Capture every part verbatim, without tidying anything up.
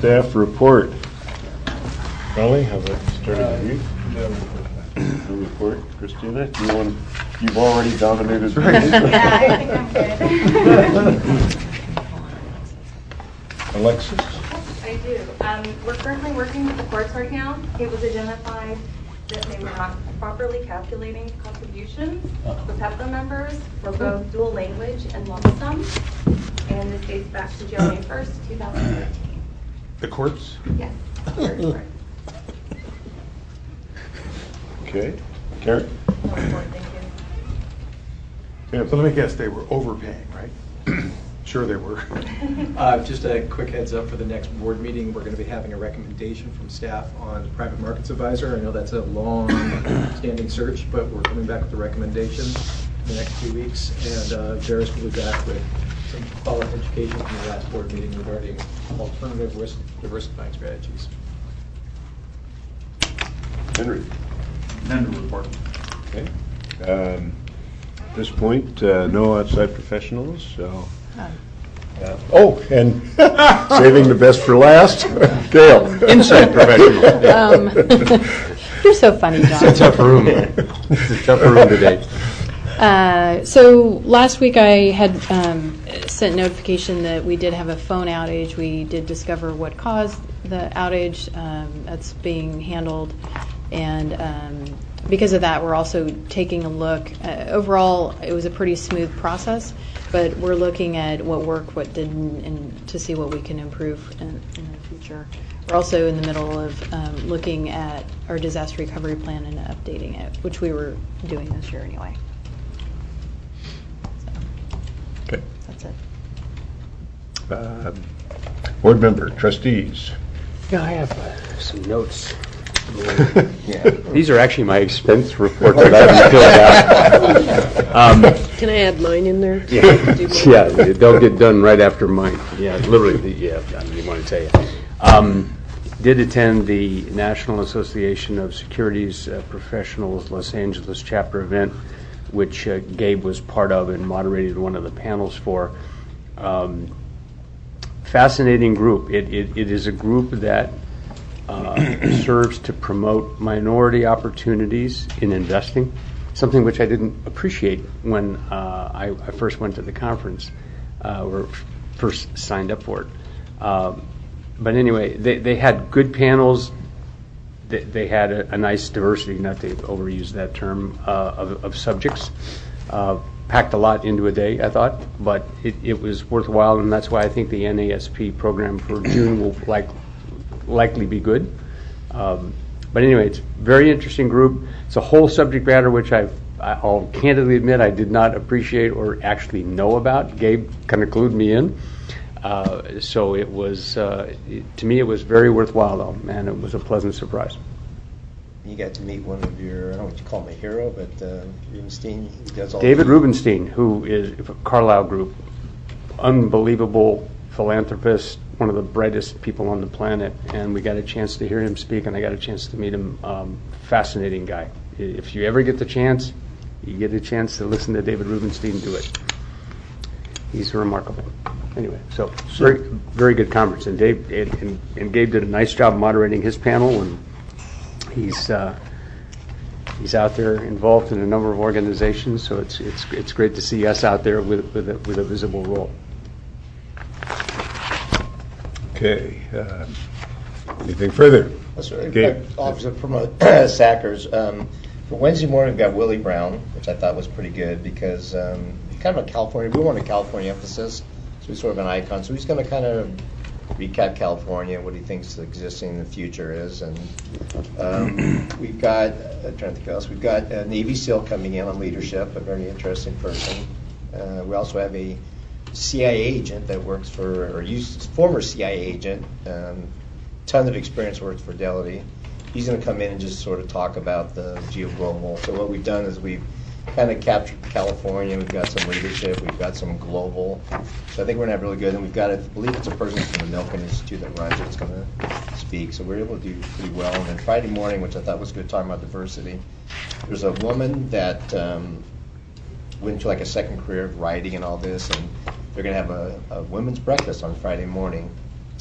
staff report. Raleigh, how about starting with you? No. No report. Christina, do you want? You've already dominated. Yeah, I think I'm good. Alexis. I do. Um, we're currently working with the courts right now. It was identified that they were not properly calculating contributions for PEPFAR members for both dual language and lump sum. And this dates back to January first, two thousand thirteen. The courts? Yes. Very correct. Okay. Karen. No report, thank you. Tim. So let me guess, they were overpaying, right? Sure they were. Uh, just a quick heads up for the next board meeting, we're going to be having a recommendation from staff on private markets advisor. I know that's a long standing search, but we're coming back with a recommendation in the next few weeks. And uh, Darius will be back with some follow-up education from the last board meeting regarding alternative risk diversifying strategies. Henry. None to report. Okay. Um, at this point, uh, no outside professionals. So. Uh, oh, and saving the best for last, Gail. Inside professional. Um, you're so funny, John. It's a tough room. It's a tough room today. Uh, so last week I had um, sent notification that we did have a phone outage. We did discover what caused the outage. Um, that's being handled. And um, because of that, we're also taking a look. Uh, overall, it was a pretty smooth process, but we're looking at what worked, what didn't, and to see what we can improve in, in the future. We're also in the middle of um, looking at our disaster recovery plan and updating it, which we were doing this year anyway. So, Okay. that's it. Uh, board member, trustees. Yeah, I have uh, some notes. Yeah. These are actually my expense report that I haven't filled out. Um, Can I add mine in there? Yeah, yeah, they'll get done right after mine. Yeah, literally, the, yeah, I didn't want to tell you. Um, did attend the National Association of Securities uh, Professionals Los Angeles chapter event, which uh, Gabe was part of and moderated one of the panels for. Um, fascinating group. It, it, it is a group that uh, serves to promote minority opportunities in investing, something which I didn't appreciate when uh, I, I first went to the conference uh, or first signed up for it. Uh, but anyway, they, they had good panels. They, they had a, a nice diversity, not to overuse that term, uh, of, of subjects. Uh, packed a lot into a day, I thought, but it, it was worthwhile, and that's why I think the N A S P program for June will like, likely be good. Um, But anyway, it's a very interesting group. It's a whole subject matter which I've, I'll candidly admit I did not appreciate or actually know about. Gabe kind of clued me in. Uh, so it was, uh, it, to me, it was very worthwhile, though, man. It was a pleasant surprise. You got to meet one of your, I don't know what you call him, a hero, but uh, Rubenstein, he does all David the, Rubenstein, who is Carlyle Group, unbelievable philanthropist, one of the brightest people on the planet, and we got a chance to hear him speak, and I got a chance to meet him. Um, fascinating guy. If you ever get the chance, you get a chance to listen to David Rubenstein do it. He's remarkable. Anyway, so very, very good conference, and Dave and, and Gabe did a nice job moderating his panel, and he's uh, he's out there involved in a number of organizations. So it's it's it's great to see us out there with with a, with a visible role. Okay. Uh, anything further? That's right. Gabe. Officer Promote Sackers. Um, for Wednesday morning, we've got Willie Brown, which I thought was pretty good because um, kind of a California, we want a California emphasis, so he's sort of an icon. So he's going to kind of recap California, what he thinks existing in the future is. And um, we've got, I'm trying to think else, we've got a Navy SEAL coming in on leadership, a very interesting person. Uh, we also have a C I A agent that works for, or used, former C I A agent, um, ton of experience, works for Fidelity. He's going to come in and just sort of talk about the geoglobal. So what we've done is we've kind of captured California. We've got some leadership. We've got some global. So I think we're going to have really good. And we've got, I believe it's a person from the Milken Institute that runs it that's going to speak. So we're able to do pretty well. And then Friday morning, which I thought was good, talking about diversity, there's a woman that um, went to like a second career of writing and all this, and they're going to have a, a women's breakfast on Friday morning,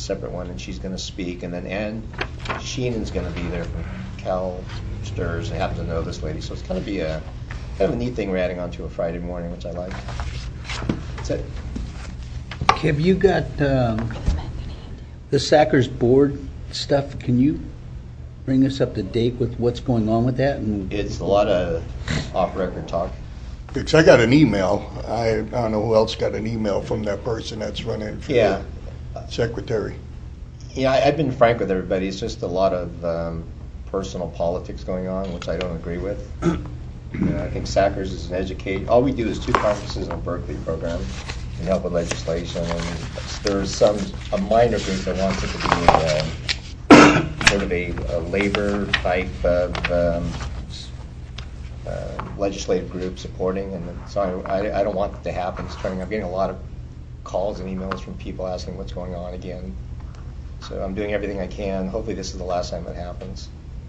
separate one, and she's going to speak. And then Ann Sheenan's going to be there from Cal Stirs. I happen to know this lady, so it's going to be a kind of a neat thing we're adding on to a Friday morning, which I like. That's it. Have you got um, the Sackers board stuff? Can you bring us up to date with what's going on with that? And It's a lot of off-record talk. Because I got an email, I, I don't know who else got an email from that person that's running for Yeah. the secretary. Yeah, I, I've been frank with everybody. It's just a lot of um, personal politics going on, which I don't agree with. You know, I think Sackers is an educate. All we do is two conferences in a Berkeley program and help with legislation. And there's some a minor group that wants it to be a, sort of a, a labor type of um, uh, legislative group supporting. And so I, I, I don't want that to happen. It's turning. I'm getting a lot of calls and emails from people asking what's going on again. So I'm doing everything I can. Hopefully this is the last time it happens.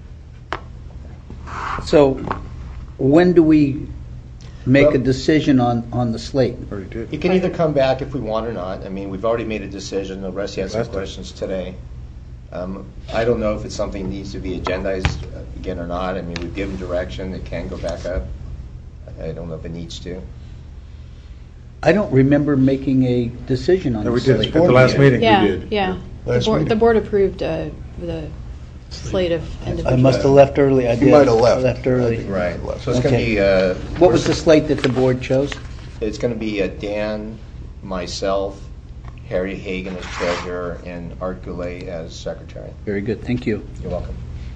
so, when do we make a Well- decision on, on the slate? Already did. You can either come back if we want or not. I mean, we've already made a decision. The rest had some Last time. questions today. Um, I don't know if it's something that needs to be agendized uh, again or not. I mean, we've given direction. It can go back up. I don't know if it needs to. I don't remember making a decision on No, the we did, slate. at the last meeting, we Yeah, did. yeah. The Last board, meeting. the board approved uh, the slate of I individuals. must have left early. I You did. might have left. I left early. Right. So it's going to Okay. be. Uh, What was the slate that the board chose? It's going to be uh, Dan, myself, Harry Hagan as treasurer, and Art Goulet as secretary. Very good, thank you. You're welcome.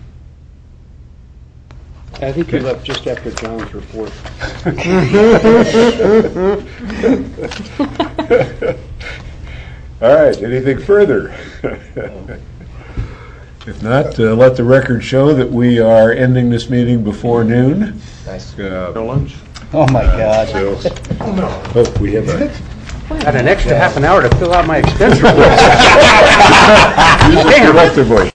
I think you left just after John's report. All right, anything further? If not, uh, let the record show that we are ending this meeting before noon. Nice. Uh, No lunch? Oh, my God. Oh, we have a... Had an extra half an hour to fill out my expense report. Damn. Left their voice.